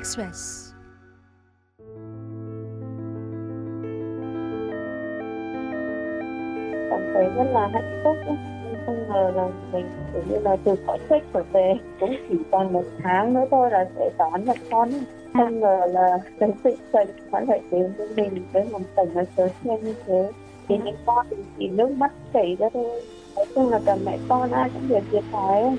Express. Cảm thấy rất là hạnh phúc ấy. Không ngờ là mình kiểu như là từ cõi chết trở về, cũng chỉ còn 1 tháng nữa thôi là sẽ đón nhận con ấy. Không ngờ là cái sự tình nó lại đến với mình với một tình nó sớm như thế. Thì những con thì chỉ nước mắt chảy ra thôi. Nói chung là cả mẹ con ai cũng đều thiệt thòi ấy.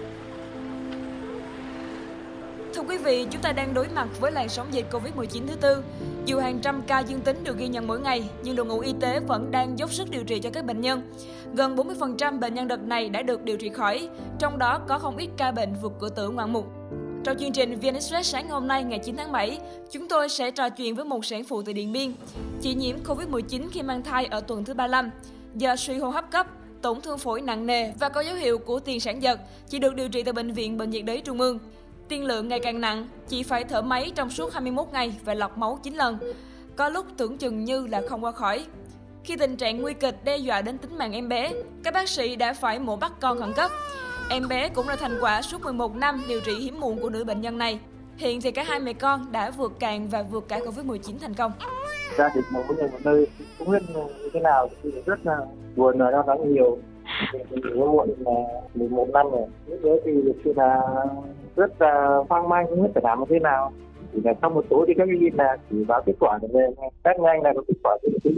Thưa quý vị, chúng ta đang đối mặt với làn sóng dịch Covid-19 thứ tư. Dù hàng trăm ca dương tính được ghi nhận mỗi ngày, nhưng đội ngũ y tế vẫn đang dốc sức điều trị cho các bệnh nhân. Gần 40% bệnh nhân đợt này đã được điều trị khỏi, trong đó có không ít ca bệnh vượt cửa tử ngoạn mục. Trong chương trình VN Express sáng hôm nay ngày 9 tháng 7, chúng tôi sẽ trò chuyện với một sản phụ từ Điện Biên. Chị nhiễm Covid-19 khi mang thai ở tuần thứ 35. Do suy hô hấp cấp, tổn thương phổi nặng nề và có dấu hiệu của tiền sản giật, chị được điều trị tại Bệnh viện Bệnh nhiệt đới Trung ương. Tiên lượng ngày càng nặng, chị phải thở máy trong suốt 21 ngày và lọc máu 9 lần. Có lúc tưởng chừng như là không qua khỏi. Khi tình trạng nguy kịch đe dọa đến tính mạng em bé, các bác sĩ đã phải mổ bắt con khẩn cấp. Em bé cũng là thành quả suốt 11 năm điều trị hiếm muộn của nữ bệnh nhân này. Hiện thì cả hai mẹ con đã vượt cạn và vượt cả Covid-19 thành công. Gia đình một nơi cũng biết như thế nào thì rất là buồn và lo lắng nhiều. Mình có muộn là 11 năm rồi. Lúc đó thì thực sự là rất là hoang mang, không biết phải làm như thế nào. Thì là trong một tối thì các cái là chỉ báo kết quả về test nhanh là có kết quả thì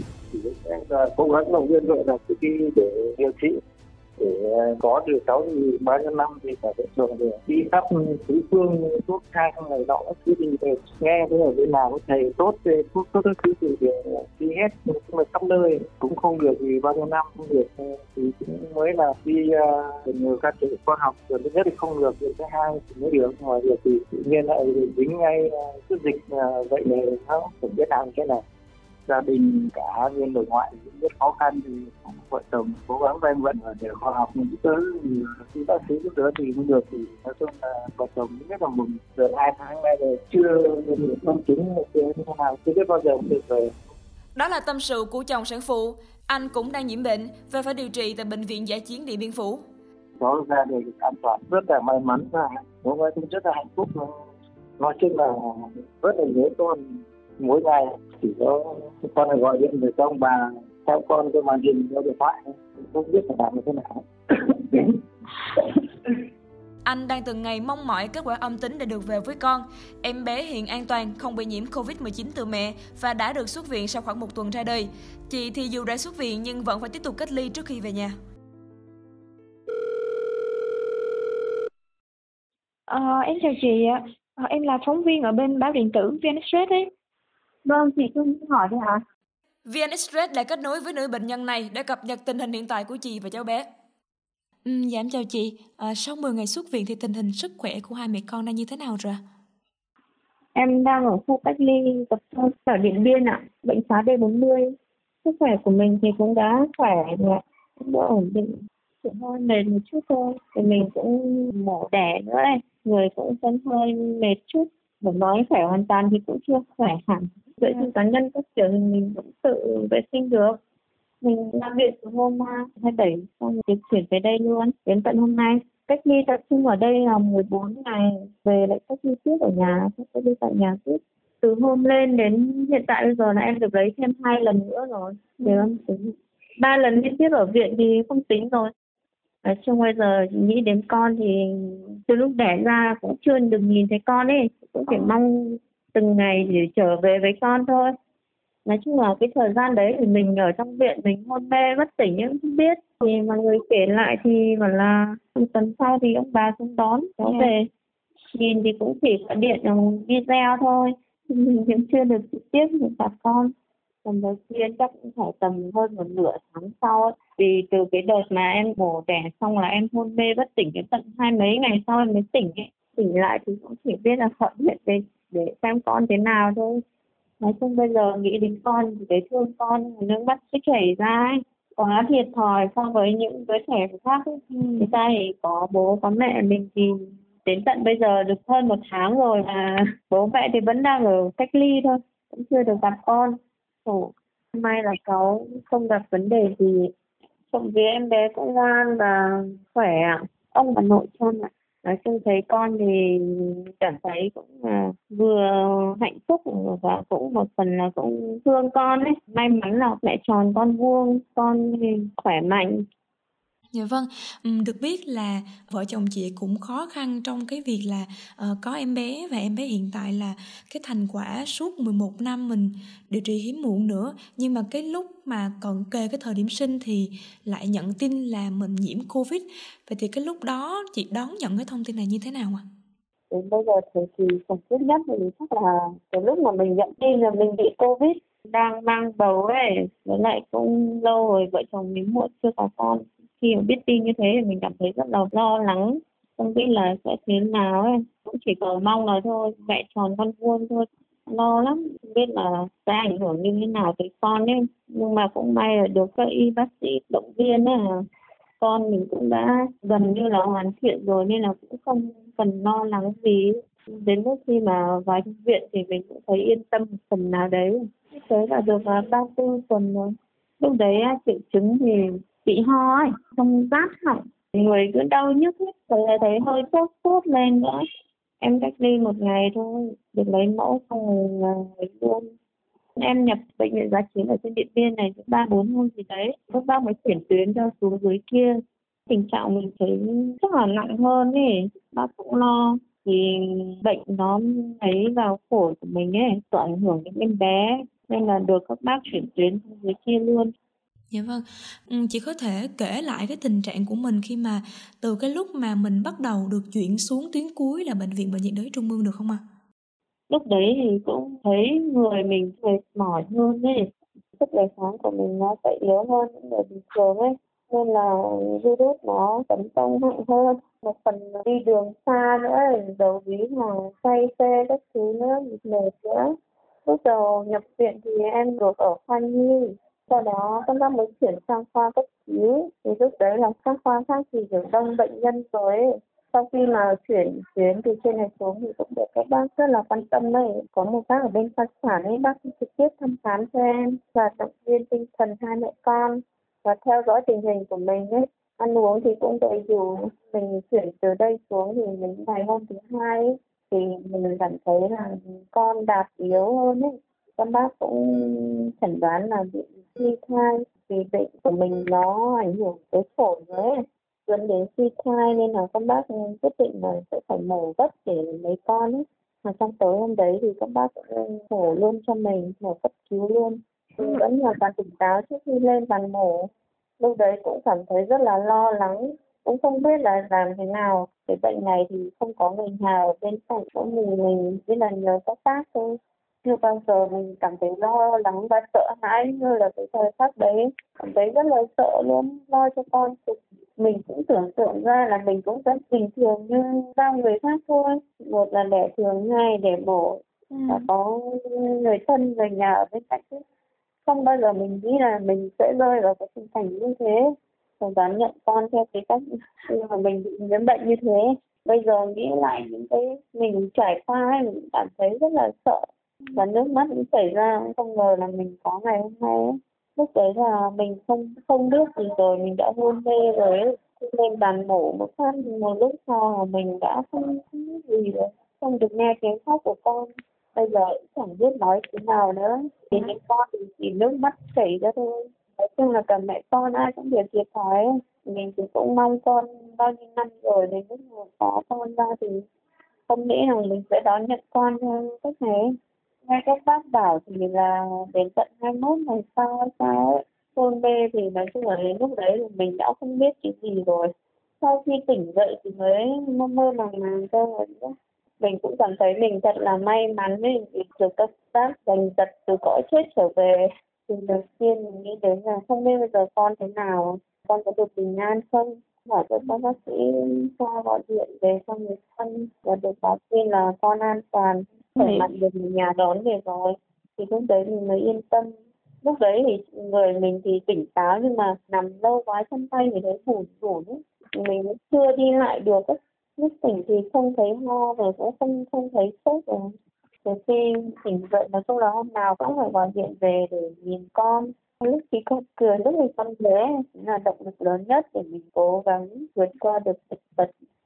sẽ cố gắng động viên vợ là khi để điều trị để có được cháu thì bao nhiêu năm thì phải vợ chồng để đi khắp tứ phương thuốc thang này nọ thứ gì để nghe thế ở bên nào có thầy tốt về thuốc tốt các thứ thì đi hết nhưng mà khắp nơi cũng không được thì bao nhiêu năm không được thì cũng mới là đi nhiều các trường khoa học rồi thứ nhất thì không được thì thứ hai thì mới được ngoài việc thì tự nhiên lại dính ngay cái dịch vậy là nó không biết làm thế nào. Gia đình cả bên nội ngoại cũng rất khó khăn thì vợ chồng cố gắng vay mượn để khoa học những thứ thì khi bác sĩ giúp đỡ thì không được thì nói chung là vợ chồng rất là mừng. Được 2 tháng nay rồi chưa được công chứng như thế nào chưa biết bao giờ cũng được về. Đó là tâm sự của chồng sản phụ. Anh cũng đang nhiễm bệnh và phải điều trị tại Bệnh viện Dã chiến Điện Biên Phủ. Có ra được an toàn rất là may mắn và bố mẹ cũng rất là hạnh phúc. Nói chung là rất là nhớ con. Mỗi ngày chỉ có con này gọi điện về cho ông bà theo con cái màn hình theo điện thoại không biết phải làm như thế nào. Anh đang từng ngày mong mỏi kết quả âm tính để được về với con. Em bé hiện an toàn, không bị nhiễm Covid-19 từ mẹ và đã được xuất viện sau khoảng 1 tuần ra đời. Chị thì dù đã xuất viện nhưng vẫn phải tiếp tục cách ly trước khi về nhà. Em chào chị ạ. Em là phóng viên ở bên báo điện tử VN Express ấy. Vâng, chị cứ hỏi đi hả? VN Express đã kết nối với nữ bệnh nhân này để cập nhật tình hình hiện tại của chị và cháu bé. Dạ em chào chị. Sau 10 ngày xuất viện thì tình hình sức khỏe của hai mẹ con đang như thế nào rồi? Em đang ở khu cách ly tập trung ở Điện Biên ạ, bệnh xá D40. Sức khỏe của mình thì cũng đã khỏe rồi, cũng đã ổn định. Chỉ hơi mệt một chút thôi, thì mình cũng mổ đẻ nữa ấy. Người cũng vẫn hơi mệt chút. Để nói khỏe hoàn toàn thì cũng chưa khỏe hẳn. Vệ sinh cá nhân các kiểu thì mình cũng tự vệ sinh được. Mình ra viện từ hôm 27, xong rồi chuyển về đây luôn, đến tận hôm nay. Cách ly tập trung ở đây là 14 ngày, về lại cách ly tiếp ở nhà, cách ly tại nhà tiếp. Từ hôm lên đến hiện tại bây giờ là em được lấy thêm 2 lần nữa rồi. Đều em tính 3 lần liên tiếp ở viện thì không tính rồi. Nói chung bây giờ nghĩ đến con thì từ lúc đẻ ra cũng chưa được nhìn thấy con ấy, cũng phải mong từng ngày để trở về với con thôi. Nói chung là cái thời gian đấy thì mình ở trong viện mình hôn mê bất tỉnh nhưng không biết. Thì mọi người kể lại thì bảo là một tuần sau thì ông bà xuống đón cháu về. Nhìn thì cũng chỉ gọi điện bằng video thôi. Mình cũng chưa được trực tiếp được gặp con. Lần đầu tiên chắc cũng phải tầm hơn một nửa tháng sau ấy. Vì từ cái đợt mà em mổ đẻ xong là em hôn mê bất tỉnh đến tận 20 mấy ngày sau em mới tỉnh ấy. Tỉnh lại thì cũng chỉ biết là gọi điện để xem con thế nào thôi. Nói chung bây giờ nghĩ đến con thì thấy thương con, nước mắt sẽ chảy ra ấy. Quá thiệt thòi so với những đứa trẻ khác ấy. Người ta thì có bố có mẹ, mình thì đến tận bây giờ được hơn 1 tháng rồi mà bố mẹ thì vẫn đang ở cách ly thôi, cũng chưa được gặp con. May là cháu không gặp vấn đề gì. Trộm vía em bé cũng ngoan và khỏe ạ. Ông bà nội cho Nói chung thấy con thì cảm thấy cũng vừa hạnh phúc và cũng một phần là cũng thương con ấy. May mắn là mẹ tròn con vuông, con thì khỏe mạnh. Dạ vâng, được biết là vợ chồng chị cũng khó khăn trong cái việc là có em bé, và em bé hiện tại là cái thành quả suốt 11 năm mình điều trị hiếm muộn nữa. Nhưng mà cái lúc mà cận kề cái thời điểm sinh thì lại nhận tin là mình nhiễm Covid. Vậy thì cái lúc đó chị đón nhận cái thông tin này như thế nào ạ? Đến bây giờ thì khủng khiếp nhất thì chắc là cái lúc mà mình nhận tin là mình bị Covid, đang mang bầu ấy, với lại cũng lâu rồi vợ chồng mình muộn chưa có con. Khi mà biết tin như thế thì mình cảm thấy rất là lo lắng, không biết là sẽ thế nào ấy. Cũng chỉ cầu mong là thôi, mẹ tròn con vuông thôi. Lo lắm, không biết là sẽ ảnh hưởng như thế nào tới con ấy. Nhưng mà cũng may là được các y bác sĩ động viên ấy. Con mình cũng đã gần như là hoàn thiện rồi nên là cũng không cần lo lắng gì. Đến lúc khi mà vào trong viện thì mình cũng thấy yên tâm một phần nào đấy. Thế là được 34 tuần rồi. Lúc đấy triệu chứng thì bị ho ấy, không rát họng, người cứ đau nhức hết, rồi thấy hơi sốt sốt lên nữa. Em cách ly 1 ngày thôi, được lấy mẫu xong rồi lấy luôn. Em nhập bệnh viện Giá Chiến ở trên Điện Biên này 3-4 hôm gì đấy, các bác mới chuyển tuyến cho xuống dưới kia. Tình trạng mình thấy chắc là nặng hơn ấy, bác cũng lo thì bệnh nó ấy vào phổi của mình ấy, có ảnh hưởng đến em bé nên là được các bác chuyển tuyến xuống dưới kia luôn. Dạ vâng, chị có thể kể lại cái tình trạng của mình khi mà từ cái lúc mà mình bắt đầu được chuyển xuống tuyến cuối là Bệnh viện Bệnh nhiệt đới Trung ương được không ạ? Lúc đấy thì cũng thấy người mình mệt mỏi hơn ấy, sức đề kháng của mình nó sẽ yếu hơn những người bình thường ấy, nên là virus nó tấn công mạnh hơn. Một phần là đi đường xa nữa, đầu ví mà say xe các thứ nữa, mệt nữa. Lúc đầu nhập viện thì em được ở khoa nhi, sau đó các bác mới chuyển sang khoa cấp cứu. Thì lúc đấy là các khoa khác thì kiểu đông bệnh nhân rồi ấy. Sau khi mà chuyển tuyến từ trên này xuống thì cũng được các bác rất là quan tâm ấy. Có một bác ở bên khoa sản ấy, bác trực tiếp thăm khám cho em và động viên tinh thần hai mẹ con và theo dõi tình hình của mình ấy. Ăn uống thì cũng đầy đủ. Mình chuyển từ đây xuống thì mình ngày hôm thứ hai ấy, thì mình cảm thấy là con đạp yếu hơn ấy. Các bác cũng chẩn đoán là bị suy thai vì bệnh của mình nó ảnh hưởng tới phổi nữa ấy, dẫn đến suy thai nên là các bác quyết định là sẽ phải mổ gấp để lấy con ấy. Mà trong tối hôm đấy thì các bác cũng mổ luôn cho mình, mổ cấp cứu luôn. Mình vẫn hoàn toàn tỉnh táo trước khi lên bàn mổ. Lúc đấy cũng cảm thấy rất là lo lắng, cũng không biết là làm thế nào. Cái bệnh này thì không có người nào ở bên cạnh, có mình biết là nhờ các bác thôi. Chưa bao giờ mình cảm thấy lo lắng và sợ hãi như là cái thời khắc đấy. Cảm thấy rất là sợ luôn, lo cho con. Mình cũng tưởng tượng ra là mình cũng rất bình thường như bao người khác thôi. Một là đẻ thường, hai đẻ mổ, và có người thân, người nhà ở bên cạnh. Không bao giờ mình nghĩ là mình sẽ rơi vào cái tình cảnh như thế. Mình dám nhận con theo cái cách mà mình bị nhiễm bệnh như thế. Bây giờ nghĩ lại những cái mình trải qua ấy, mình cảm thấy rất là sợ. Và nước mắt cũng chảy ra, không ngờ là mình có ngày hôm nay ấy. Lúc đấy là mình không biết gì rồi, mình đã hôn mê rồi ấy. Lên bàn mổ một phát, một lúc sau là mình đã không biết gì rồi. Không được nghe tiếng khóc của con. Bây giờ cũng chẳng biết nói thế nào nữa. Thì những con thì chỉ nước mắt chảy ra thôi. Nói chung là cả mẹ con ai cũng đều thiệt thòi ấy. Mình thì cũng mong con bao nhiêu năm rồi, đến lúc mà có con ra thì không nghĩ rằng mình sẽ đón nhận con theo cách này. Nghe các bác bảo thì là đến tận 21 ngày sau hay sao ấy. Hôn mê thì nói chung là đến lúc đấy thì mình đã không biết cái gì rồi. Sau khi tỉnh dậy thì mới mơ mơ màng thôi. Mình cũng cảm thấy mình thật là may mắn ấy, vì được các bác giành giật từ cõi chết trở về. Thì đầu tiên mình nghĩ đến là không biết bây giờ con thế nào, con có được bình an không. Hỏi cho các bác sĩ cho gọi điện về cho người thân và được báo tin là con an toàn, khỏe mạnh được người nhà đón về rồi. Thì lúc đấy mình mới yên tâm. Lúc đấy thì người mình thì tỉnh táo nhưng mà nằm lâu quá chân tay thì thấy bủn rủn ấy. Mình cũng chưa đi lại được ấy. Lúc tỉnh thì không thấy ho rồi cũng không thấy sốt rồi. Từ khi tỉnh dậy nói chung là hôm nào cũng phải gọi điện về để nhìn con. Lúc thì con cười, lúc thì con bé là động lực lớn nhất để mình cố gắng vượt qua được dịch bệnh.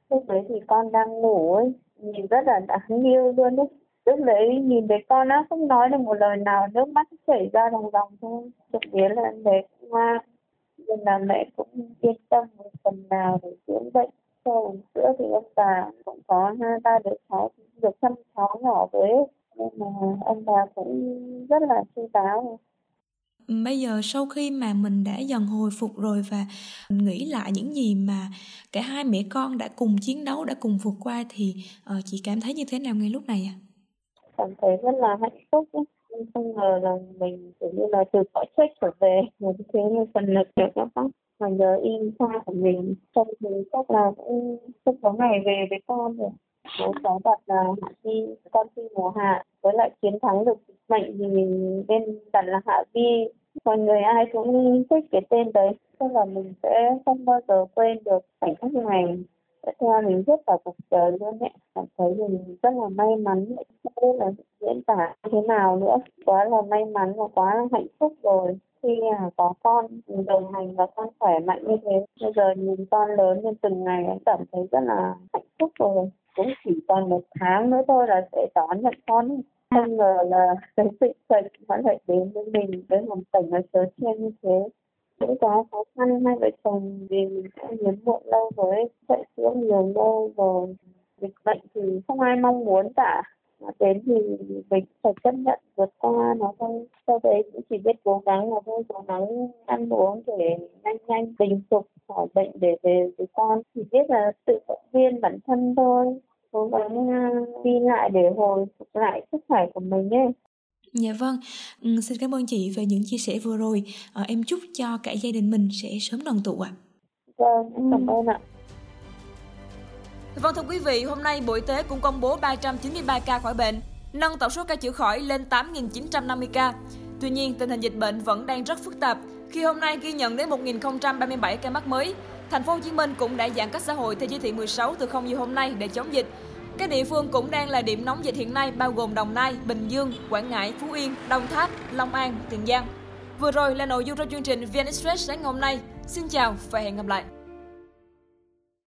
Lúc đấy thì con đang ngủ ấy, nhìn rất là đáng yêu luôn ấy. Lúc đấy nhìn thấy con á, không nói được một lời nào, nước mắt chảy ra ròng ròng thôi. Thực tế là bé cũng ngoan, nên là mẹ cũng yên tâm một phần nào để dưỡng bệnh. Cho uống sữa thì ông bà cũng có 2-3 đứa cháu, được chăm cháu nhỏ với ấy. Nên là ông bà cũng rất là chu đáo. Bây giờ sau khi mà mình đã dần hồi phục rồi và mình nghĩ lại những gì mà cả hai mẹ con đã cùng chiến đấu, đã cùng vượt qua thì chị cảm thấy như thế nào ngay lúc này ạ? Cảm thấy rất là hạnh phúc ấy. Không ngờ là mình kiểu như là từ cõi chết trở về, một thế như phần lực được các bác. Mà nhớ in xa của mình, trong thì chắc là cũng không có ngày về với con rồi. Bố cháu đặt là Hạ Vi, con thi mùa hạ, với lại chiến thắng được dịch bệnh thì mình bên đặt là Hạ Vi. Mọi người ai cũng thích cái tên đấy, tức là mình sẽ không bao giờ quên được khoảnh khắc này. Sẽ theo mình suốt cả cuộc đời luôn đấy. Cảm thấy mình rất là may mắn, không biết là diễn tả thế nào nữa. Quá là may mắn và quá là hạnh phúc rồi. Khi có con đồng hành và con khỏe mạnh như thế, bây giờ nhìn con lớn lên từng ngày em cảm thấy rất là hạnh phúc rồi. Cũng chỉ còn 1 tháng nữa thôi là sẽ đón nhận con. Không ngờ là cái dịch bệnh vẫn lại đến với mình với một cảnh ở chớ chen như thế. Cũng có khó khăn, hai vợ chồng vì mình đã hiếm muộn lâu rồi, chạy chữa nhiều lâu rồi. Dịch bệnh thì không ai mong muốn cả. Mà đến thì mình phải chấp nhận vượt qua nó thôi. Sau đấy cũng chỉ biết cố gắng là thôi, cố gắng ăn uống để nhanh bình phục khỏi bệnh để về với con. Chỉ biết là tự động viên bản thân thôi. Cố gắng đi lại để hồi phục lại sức khỏe của mình ấy. Dạ vâng, xin cảm ơn chị về những chia sẻ vừa rồi. Em chúc cho cả gia đình mình sẽ sớm đoàn tụ ạ. Vâng, em cảm ơn ạ. Vâng thưa quý vị, hôm nay Bộ Y tế cũng công bố 393 ca khỏi bệnh, nâng tổng số ca chữa khỏi lên 8.950 ca. Tuy nhiên, tình hình dịch bệnh vẫn đang rất phức tạp khi hôm nay ghi nhận đến 1.037 ca mắc mới. Thành phố Hồ Chí Minh cũng đã giãn cách xã hội theo chỉ thị 16 từ 0 giờ hôm nay để chống dịch. Các địa phương cũng đang là điểm nóng dịch hiện nay bao gồm Đồng Nai, Bình Dương, Quảng Ngãi, Phú Yên, Đồng Tháp, Long An, Tiền Giang. Vừa rồi là nội dung trong chương trình VN Express sáng hôm nay. Xin chào và hẹn gặp lại.